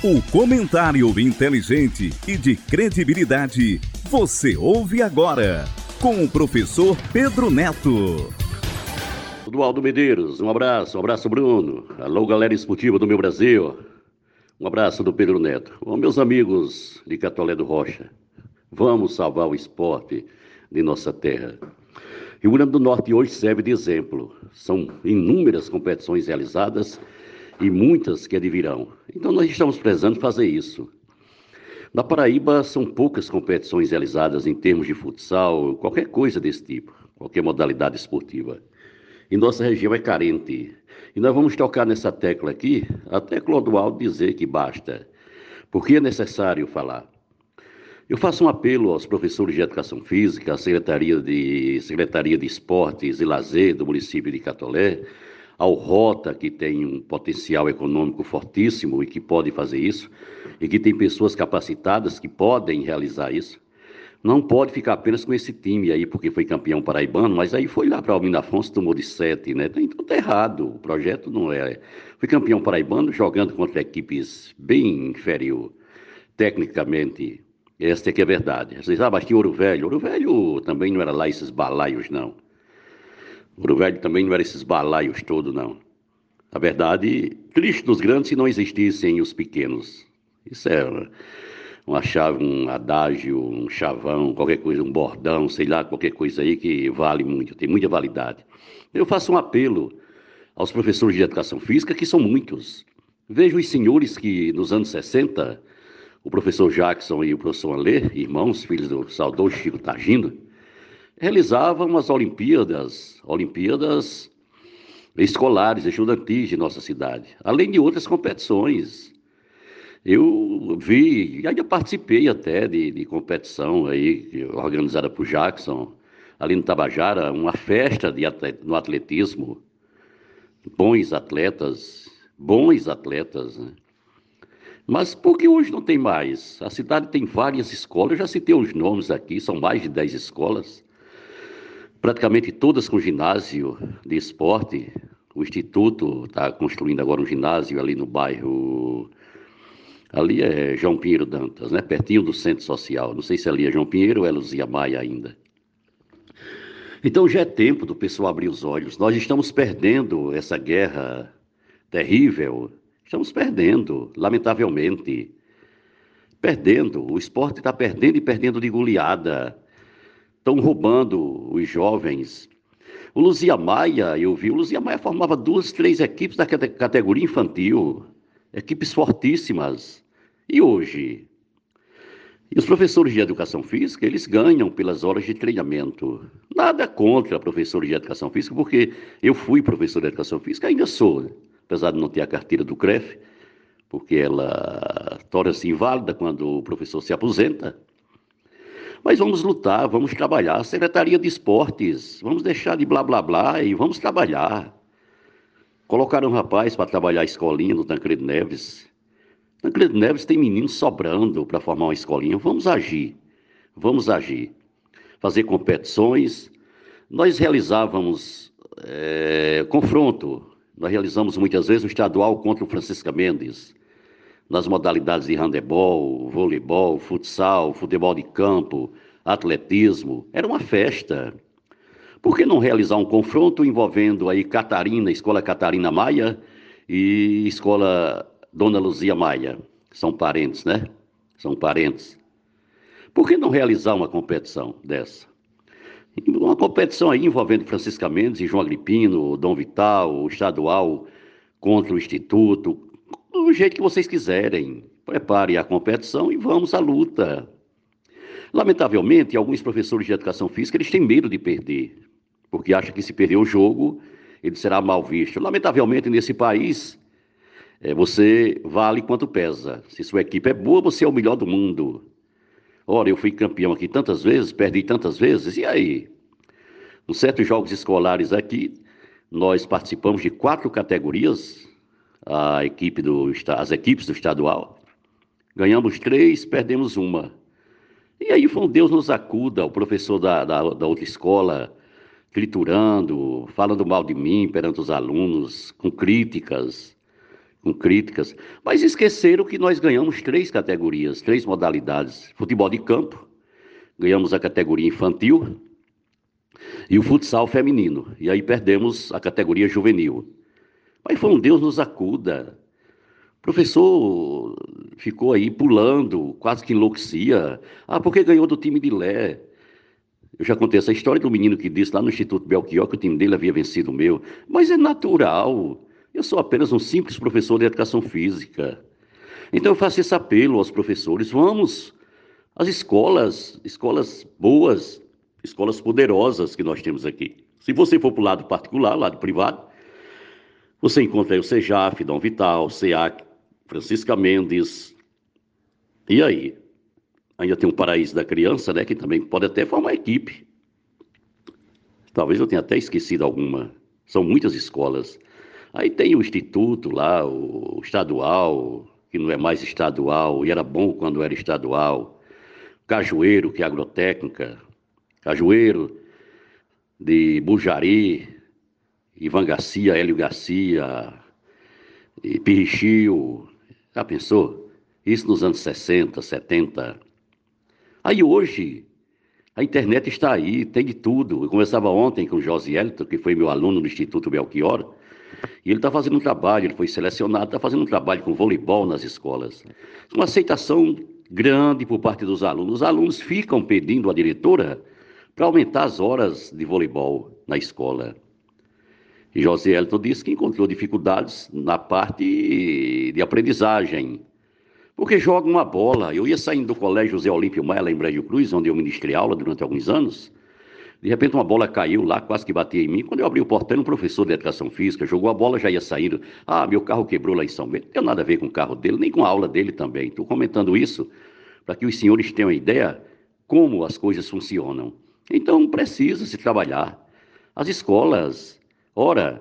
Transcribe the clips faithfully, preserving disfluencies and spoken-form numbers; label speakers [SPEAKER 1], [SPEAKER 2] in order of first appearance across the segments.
[SPEAKER 1] O comentário inteligente e de credibilidade você ouve agora com o professor Pedro Neto.
[SPEAKER 2] Eduardo Medeiros, um abraço, um abraço Bruno, alô galera esportiva do meu Brasil, um abraço do Pedro Neto. Bom, meus amigos de Catolé do Rocha, vamos salvar o esporte de nossa terra. Rio Grande do Norte hoje serve de exemplo, são inúmeras competições realizadas e muitas que advirão. Então nós estamos precisando fazer isso. Na Paraíba são poucas competições realizadas em termos de futsal, qualquer coisa desse tipo, qualquer modalidade esportiva. E nossa região é carente. E nós vamos tocar nessa tecla aqui, até Clodoaldo dizer que basta. Porque é necessário falar. Eu faço um apelo aos professores de Educação Física, à Secretaria de, Secretaria de Esportes e Lazer do município de Catolé, ao Rota, que tem um potencial econômico fortíssimo e que pode fazer isso, e que tem pessoas capacitadas que podem realizar isso. Não pode ficar apenas com esse time aí, porque foi campeão paraibano, mas aí foi lá para o Almino Afonso, tomou de sete, né? Então tá errado, o projeto não é... Foi campeão paraibano jogando contra equipes bem inferior, tecnicamente, esta é que é verdade. Vocês sabem, mas tinha Ouro Velho, Ouro Velho também não era lá esses balaios, não. Ouro Velho também não era esses balaios todos, não. A verdade, triste dos grandes se não existissem os pequenos. Isso é uma chave, um adágio, um chavão, qualquer coisa, um bordão, sei lá, qualquer coisa aí que vale muito, tem muita validade. Eu faço um apelo aos professores de Educação Física, que são muitos. Vejo os senhores que nos anos sessenta, o professor Jackson e o professor Alê, irmãos, filhos do saudoso Chico Targino, realizavam as Olimpíadas, Olimpíadas escolares, estudantis de nossa cidade, além de outras competições. Eu vi, e ainda participei até de, de competição aí, organizada por Jackson, ali no Tabajara, uma festa de atlet, no atletismo, bons atletas, bons atletas, né? Mas por que hoje não tem mais? A cidade tem várias escolas, eu já citei os nomes aqui, são mais de dez escolas, praticamente todas com ginásio de esporte. O Instituto está construindo agora um ginásio ali no bairro, ali é João Pinheiro Dantas, né? Pertinho do Centro Social, não sei se ali é João Pinheiro ou é Luzia Maia ainda. Então já é tempo do pessoal abrir os olhos, nós estamos perdendo essa guerra terrível, estamos perdendo, lamentavelmente, perdendo, o esporte está perdendo e perdendo de goleada. Estão roubando os jovens. O Luzia Maia, eu vi, o Luzia Maia formava duas, três equipes da categoria infantil, equipes fortíssimas. E hoje? E os professores de Educação Física, eles ganham pelas horas de treinamento. Nada contra professores de Educação Física, porque eu fui professor de Educação Física, ainda sou, apesar de não ter a carteira do C R E F, porque ela torna-se inválida quando o professor se aposenta. Mas vamos lutar, vamos trabalhar. Secretaria de Esportes, vamos deixar de blá blá blá e vamos trabalhar. Colocaram um rapaz para trabalhar a escolinha no Tancredo Neves. Tancredo Neves tem meninos sobrando para formar uma escolinha. Vamos agir, vamos agir. Fazer competições. Nós realizávamos é, confronto. Nós realizamos muitas vezes o estadual contra o Francisca Mendes, nas modalidades de handebol, voleibol, futsal, futebol de campo, atletismo. Era uma festa. Por que não realizar um confronto envolvendo aí Catarina, Escola Catarina Maia e Escola Dona Luzia Maia? São parentes, né? São parentes. Por que não realizar uma competição dessa? Uma competição aí envolvendo Francisca Mendes e João Agripino, Dom Vital, o estadual contra o Instituto, do jeito que vocês quiserem. Prepare a competição e vamos à luta. Lamentavelmente, alguns professores de Educação Física, eles têm medo de perder, porque acham que se perder o jogo, ele será mal visto. Lamentavelmente, nesse país, é, você vale quanto pesa. Se sua equipe é boa, você é o melhor do mundo. Ora, eu fui campeão aqui tantas vezes, perdi tantas vezes, e aí? Nos certos jogos escolares aqui, nós participamos de quatro categorias, a equipe do, as equipes do estadual. Ganhamos três, perdemos uma. E aí foi um Deus nos acuda, o professor da, da, da outra escola, triturando, falando mal de mim perante os alunos, com críticas, com críticas, mas esqueceram que nós ganhamos três categorias, três modalidades. Futebol de campo, ganhamos a categoria infantil e o futsal feminino. E aí perdemos a categoria juvenil. Mas foi um Deus nos acuda. O professor ficou aí pulando, quase que enlouquecia. Ah, porque ganhou do time de Lé. Eu já contei essa história do menino que disse lá no Instituto Belchior que o time dele havia vencido o meu. Mas é natural. Eu sou apenas um simples professor de educação física. Então eu faço esse apelo aos professores. Vamos às escolas, escolas boas, escolas poderosas que nós temos aqui. Se você for para o lado particular, lado privado, você encontra aí o CEJAF, Dom Vital, SEAC, Francisca Mendes. E aí? Ainda tem um Paraíso da Criança, né, que também pode até formar equipe. Talvez eu tenha até esquecido alguma. São muitas escolas. Aí tem o Instituto lá, o estadual, que não é mais estadual, e era bom quando era estadual. Cajueiro, que é agrotécnica. Cajueiro, de Bujari, Ivan Garcia, Hélio Garcia, e Pirrichio. Já pensou? Isso nos anos sessenta, setenta. Aí hoje, a internet está aí, tem de tudo. Eu conversava ontem com o Josielito, que foi meu aluno no Instituto Belchior, e ele está fazendo um trabalho, ele foi selecionado, está fazendo um trabalho com voleibol nas escolas. Uma aceitação grande por parte dos alunos. Os alunos ficam pedindo à diretora para aumentar as horas de voleibol na escola. E José Elton disse que encontrou dificuldades na parte de aprendizagem, porque joga uma bola. Eu ia saindo do colégio José Olímpio Maia, lá em Brejo Cruz, onde eu ministrei aula durante alguns anos. De repente uma bola caiu lá, quase que batia em mim. Quando eu abri o portão, um professor de educação física jogou a bola, já ia saindo. Ah, meu carro quebrou lá em São Bento. Não tem nada a ver com o carro dele, nem com a aula dele também. Estou comentando isso para que os senhores tenham ideia como as coisas funcionam. Então precisa se trabalhar. As escolas, ora,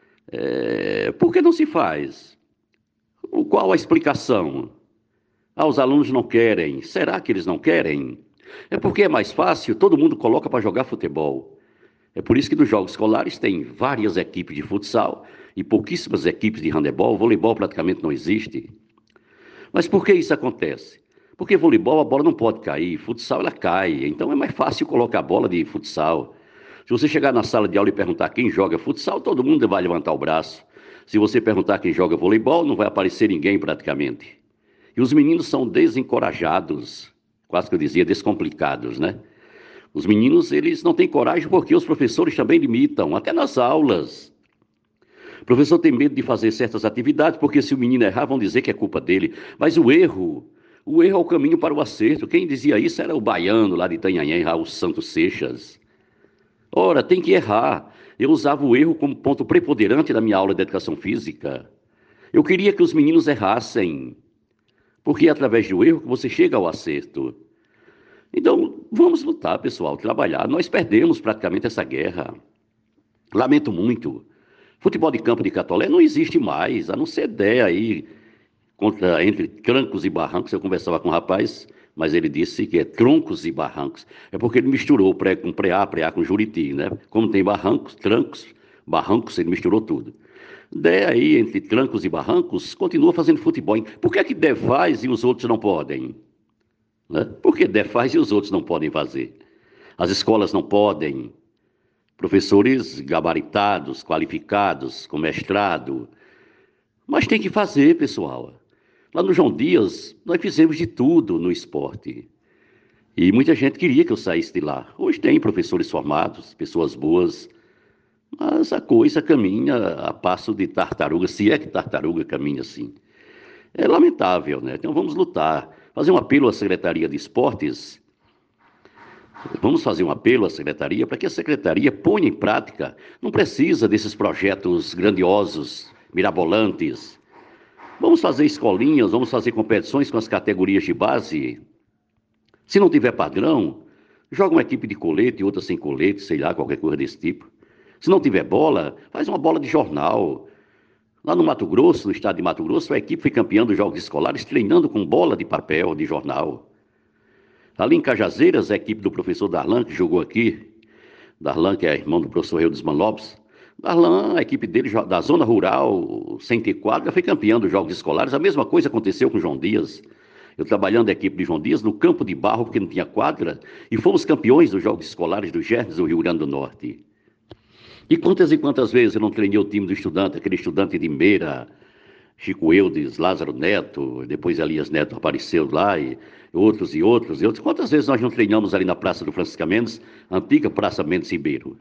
[SPEAKER 2] é, por que não se faz? Qual a explicação? Ah, os alunos não querem. Será que eles não querem? É porque é mais fácil, todo mundo coloca para jogar futebol. É por isso que nos jogos escolares tem várias equipes de futsal e pouquíssimas equipes de handebol. Voleibol praticamente não existe. Mas por que isso acontece? Porque voleibol a bola não pode cair, futsal ela cai. Então é mais fácil colocar a bola de futsal. Se você chegar na sala de aula e perguntar quem joga futsal, todo mundo vai levantar o braço. Se você perguntar quem joga voleibol, não vai aparecer ninguém praticamente. E os meninos são desencorajados, quase que eu dizia descomplicados, né? Os meninos, eles não têm coragem porque os professores também limitam, até nas aulas. O professor tem medo de fazer certas atividades, porque se o menino errar, vão dizer que é culpa dele. Mas o erro, o erro é o caminho para o acerto. Quem dizia isso era o baiano lá de Itanhaém, Raul Santos Seixas. Ora, tem que errar. Eu usava o erro como ponto preponderante da minha aula de educação física. Eu queria que os meninos errassem, porque é através do erro que você chega ao acerto. Então, vamos lutar, pessoal, trabalhar. Nós perdemos praticamente essa guerra. Lamento muito. Futebol de campo de Catolé não existe mais, a não ser ideia aí, contra, entre trancos e barrancos. Eu conversava com um rapaz, mas ele disse que é troncos e barrancos. É porque ele misturou pré com pré-A, pré-A com Juriti, né? Como tem barrancos, trancos, barrancos, ele misturou tudo. Dé aí, entre trancos e barrancos, continua fazendo futebol. Por que é que Dé faz e os outros não podem? Né? Por que Dé faz e os outros não podem fazer? As escolas não podem. Professores gabaritados, qualificados, com mestrado. Mas tem que fazer, pessoal. Lá no João Dias, nós fizemos de tudo no esporte. E muita gente queria que eu saísse de lá. Hoje tem professores formados, pessoas boas, mas a coisa caminha a passo de tartaruga, se é que tartaruga caminha assim. É lamentável, né? Então vamos lutar. Fazer um apelo à Secretaria de Esportes. Vamos fazer um apelo à Secretaria para que a Secretaria ponha em prática. Não precisa desses projetos grandiosos, mirabolantes. Vamos fazer escolinhas, vamos fazer competições com as categorias de base. Se não tiver padrão, joga uma equipe de colete e outra sem colete, sei lá, qualquer coisa desse tipo. Se não tiver bola, faz uma bola de jornal. Lá no Mato Grosso, no estado de Mato Grosso, a equipe foi campeã dos jogos escolares treinando com bola de papel, de jornal. Ali em Cajazeiras, a equipe do professor Darlan, que jogou aqui, Darlan, que é irmão do professor Eudes Lopes, Darlan, a equipe dele da zona rural, sem ter quadra, foi campeão dos jogos escolares. A mesma coisa aconteceu com o João Dias. Eu trabalhando na equipe de João Dias, no campo de barro, porque não tinha quadra, e fomos campeões dos jogos escolares do Germes do Rio Grande do Norte. E quantas e quantas vezes eu não treinei o time do estudante, aquele estudante de Meira, Chico Eudes, Lázaro Neto, depois Elias Neto apareceu lá, e outros e outros e outros. Quantas vezes nós não treinamos ali na Praça do Francisca Mendes, antiga Praça Mendes Ribeiro?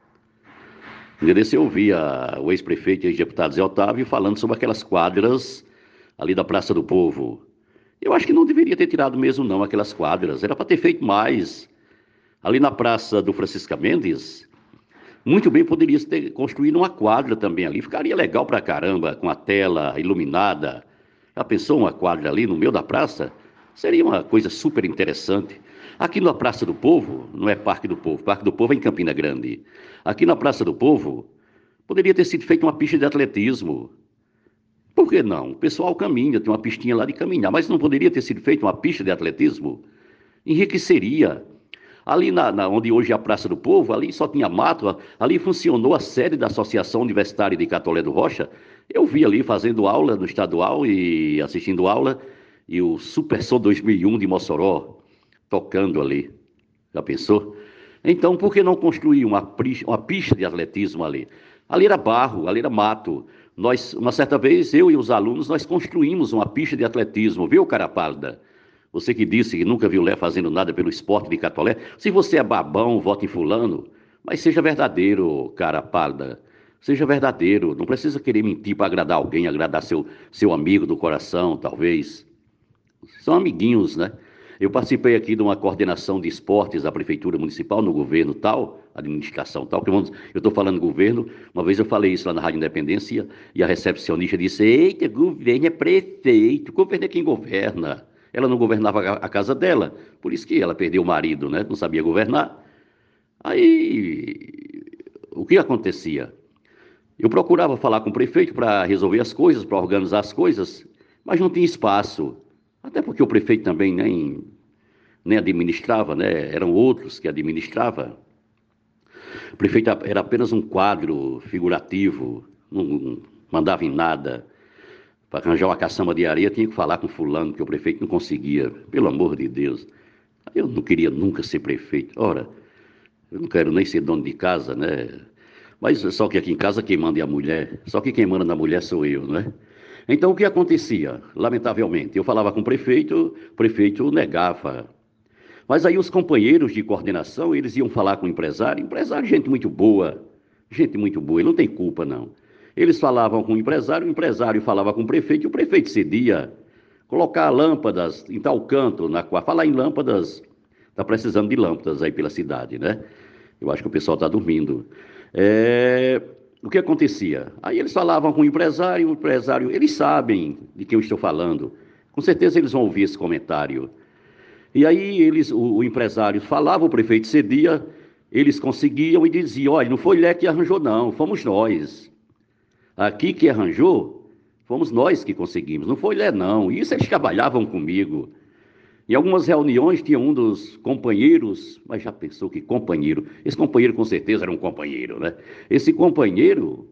[SPEAKER 2] Nesse eu ouvia o ex-prefeito e ex-deputado Zé Otávio falando sobre aquelas quadras ali da Praça do Povo. Eu acho que não deveria ter tirado mesmo não aquelas quadras, era para ter feito mais. Ali na Praça do Francisca Mendes, muito bem poderia ter construído uma quadra também ali, ficaria legal pra caramba, com a tela iluminada. Já pensou uma quadra ali no meio da praça? Seria uma coisa super interessante. Aqui na Praça do Povo, não é Parque do Povo, Parque do Povo é em Campina Grande. Aqui na Praça do Povo, poderia ter sido feita uma pista de atletismo. Por que não? O pessoal caminha, tem uma pistinha lá de caminhar, mas não poderia ter sido feita uma pista de atletismo? Enriqueceria. Ali na, na, onde hoje é a Praça do Povo, ali só tinha mato, ali funcionou a sede da Associação Universitária de Catolé do Rocha. Eu vi ali fazendo aula no estadual e assistindo aula, e o Super Som dois mil e um de Mossoró, tocando ali. Já pensou? Então, por que não construir uma, uma pista de atletismo ali? Ali era barro, ali era mato. Nós, uma certa vez, eu e os alunos, nós construímos uma pista de atletismo, viu, cara pálida? Você que disse que nunca viu Lé fazendo nada pelo esporte de Catolé, se você é babão, vote em fulano, mas seja verdadeiro, cara pálida. Seja verdadeiro, não precisa querer mentir para agradar alguém, agradar seu, seu amigo do coração, talvez. São amiguinhos, né? Eu participei aqui de uma coordenação de esportes da Prefeitura Municipal, no governo tal, administração tal, que vamos, eu estou falando governo, uma vez eu falei isso lá na Rádio Independência, e a recepcionista disse, eita, governo é prefeito, governo é quem governa. Ela não governava a casa dela, por isso que ela perdeu o marido, né? Não sabia governar. Aí, o que acontecia? Eu procurava falar com o prefeito para resolver as coisas, para organizar as coisas, mas não tinha espaço. Até porque o prefeito também nem, nem administrava, né? Eram outros que administravam. O prefeito era apenas um quadro figurativo, não mandava em nada. Para arranjar uma caçamba de areia, tinha que falar com fulano, que o prefeito não conseguia. Pelo amor de Deus. Eu não queria nunca ser prefeito. Ora, eu não quero nem ser dono de casa, né? Mas só que aqui em casa quem manda é a mulher. Só que quem manda na mulher sou eu, né? Então, o que acontecia? Lamentavelmente, eu falava com o prefeito, o prefeito negava. Mas aí os companheiros de coordenação, eles iam falar com o empresário. Empresário, gente muito boa, gente muito boa, ele não tem culpa, não. Eles falavam com o empresário, o empresário falava com o prefeito, e o prefeito cedia. Colocar lâmpadas em tal canto, na qual falar em lâmpadas, está precisando de lâmpadas aí pela cidade, né? Eu acho que o pessoal está dormindo. É... O que acontecia? Aí eles falavam com o empresário, o empresário, eles sabem de quem eu estou falando. Com certeza eles vão ouvir esse comentário. E aí eles, o, o empresário falava, o prefeito cedia, eles conseguiam e diziam, olha, não foi Lé que arranjou não, fomos nós. Aqui que arranjou, fomos nós que conseguimos, não foi Lé não. Isso eles trabalhavam comigo. Em algumas reuniões tinha um dos companheiros, mas já pensou que companheiro? Esse companheiro com certeza era um companheiro, né? Esse companheiro,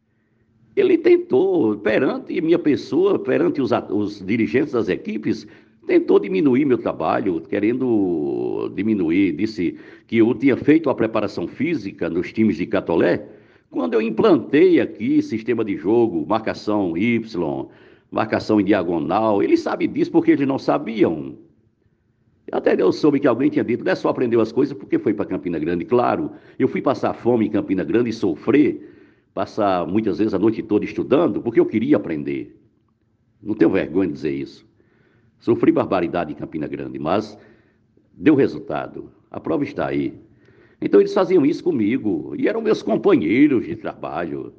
[SPEAKER 2] ele tentou, perante minha pessoa, perante os, os dirigentes das equipes, tentou diminuir meu trabalho, querendo diminuir, disse que eu tinha feito a preparação física nos times de Catolé, quando eu implantei aqui sistema de jogo, marcação Y, marcação em diagonal, eles sabem disso porque eles não sabiam. Até eu soube que alguém tinha dito, não é só aprendeu as coisas porque foi para Campina Grande. Claro, eu fui passar fome em Campina Grande e sofrer, passar muitas vezes a noite toda estudando, porque eu queria aprender. Não tenho vergonha de dizer isso. Sofri barbaridade em Campina Grande, mas deu resultado. A prova está aí. Então eles faziam isso comigo, e eram meus companheiros de trabalho.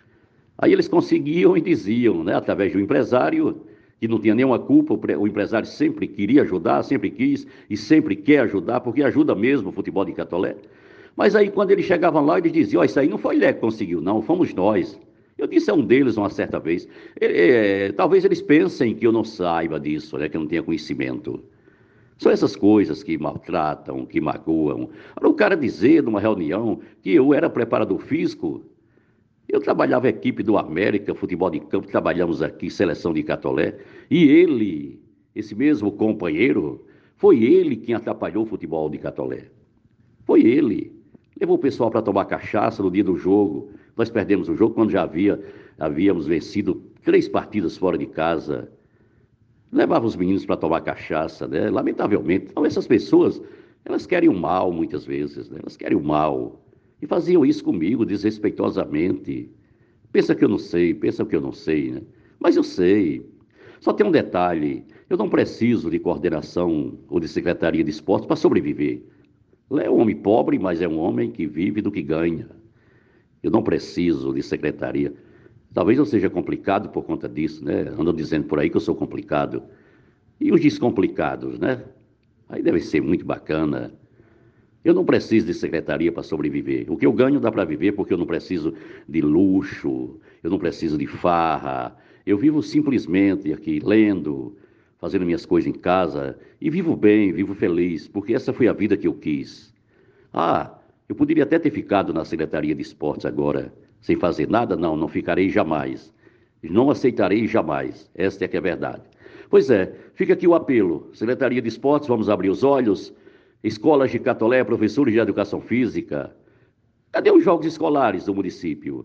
[SPEAKER 2] Aí eles conseguiam e diziam, né, através do empresário, que não tinha nenhuma culpa, o empresário sempre queria ajudar, sempre quis e sempre quer ajudar, porque ajuda mesmo o futebol de Catolé. Mas aí quando eles chegavam lá, eles diziam, ó, oh, isso aí não foi Lé que conseguiu, não, fomos nós. Eu disse a um deles uma certa vez, é, é, talvez eles pensem que eu não saiba disso, né, que eu não tenha conhecimento. São essas coisas que maltratam, que magoam. Agora, o cara dizer numa reunião que eu era preparador físico, Eu trabalhava a equipe do América, futebol de campo, trabalhamos aqui, seleção de Catolé, e ele, esse mesmo companheiro, foi ele quem atrapalhou o futebol de Catolé. Foi ele. Levou o pessoal para tomar cachaça no dia do jogo. Nós perdemos o jogo quando já havia, havíamos vencido três partidas fora de casa. Levava os meninos para tomar cachaça, né? Lamentavelmente. Então, essas pessoas, elas querem o mal muitas vezes, né? Elas querem o mal. E faziam isso comigo, desrespeitosamente. Pensa que eu não sei, pensa que eu não sei, né? Mas eu sei. Só tem um detalhe. Eu não preciso de coordenação ou de secretaria de esportes para sobreviver. É um homem pobre, mas é um homem que vive do que ganha. Eu não preciso de secretaria. Talvez eu seja complicado por conta disso, né? Andam dizendo por aí que eu sou complicado. E os descomplicados, né? Aí deve ser muito bacana. Eu não preciso de secretaria para sobreviver. O que eu ganho dá para viver porque eu não preciso de luxo, eu não preciso de farra. Eu vivo simplesmente aqui, lendo, fazendo minhas coisas em casa, e vivo bem, vivo feliz, porque essa foi a vida que eu quis. Ah, eu poderia até ter ficado na Secretaria de Esportes agora, sem fazer nada. Não, não ficarei jamais. Não aceitarei jamais. Esta é que é a verdade. Pois é, fica aqui o apelo. Secretaria de Esportes, vamos abrir os olhos. Escolas de Catolé, professores de educação física. Cadê os jogos escolares do município?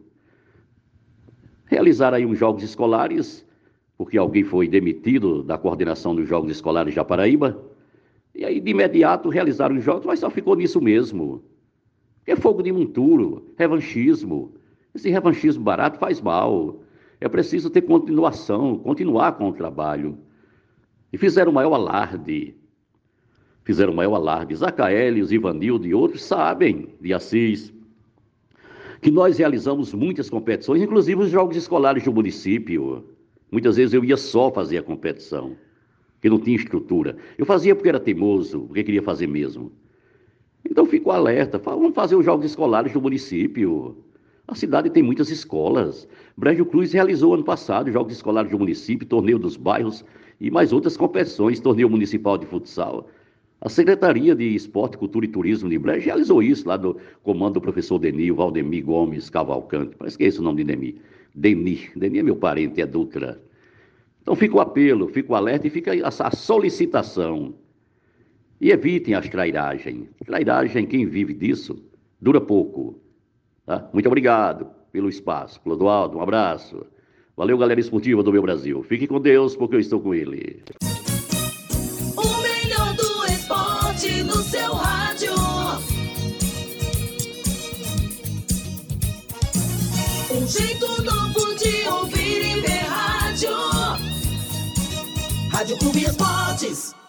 [SPEAKER 2] Realizar aí uns jogos escolares, porque alguém foi demitido da coordenação dos Jogos Escolares de Paraíba, e aí de imediato realizaram os jogos, mas só ficou nisso mesmo. É fogo de monturo, revanchismo. Esse revanchismo barato faz mal. É preciso ter continuação, continuar com o trabalho. E fizeram o maior alarde. Fizeram o maior alarde. Zacaelios, Ivanildo e outros sabem, de Assis, que nós realizamos muitas competições, inclusive os jogos escolares do município. Muitas vezes eu ia só fazer a competição, porque não tinha estrutura. Eu fazia porque era teimoso, porque queria fazer mesmo. Então fico alerta, vamos fazer os jogos escolares do município. A cidade tem muitas escolas. Brejo Cruz realizou ano passado os jogos escolares do município, torneio dos bairros e mais outras competições, torneio municipal de futsal. A Secretaria de Esporte, Cultura e Turismo de Brejo realizou isso lá no comando do professor Denir, Valdemir Gomes Cavalcante. Parece que é esse o nome de Denir. Denir. Denir é meu parente, é Dutra. Então fica o apelo, fica o alerta e fica a solicitação. E evitem as trairagens. Trairagem, quem vive disso, dura pouco. Tá? Muito obrigado pelo espaço. Clodoaldo, um abraço. Valeu, galera esportiva do meu Brasil. Fique com Deus, porque eu estou com ele.
[SPEAKER 3] O melhor do esporte no seu rádio. Um jeito novo de ouvir e ver rádio. Rádio Clube Esportes.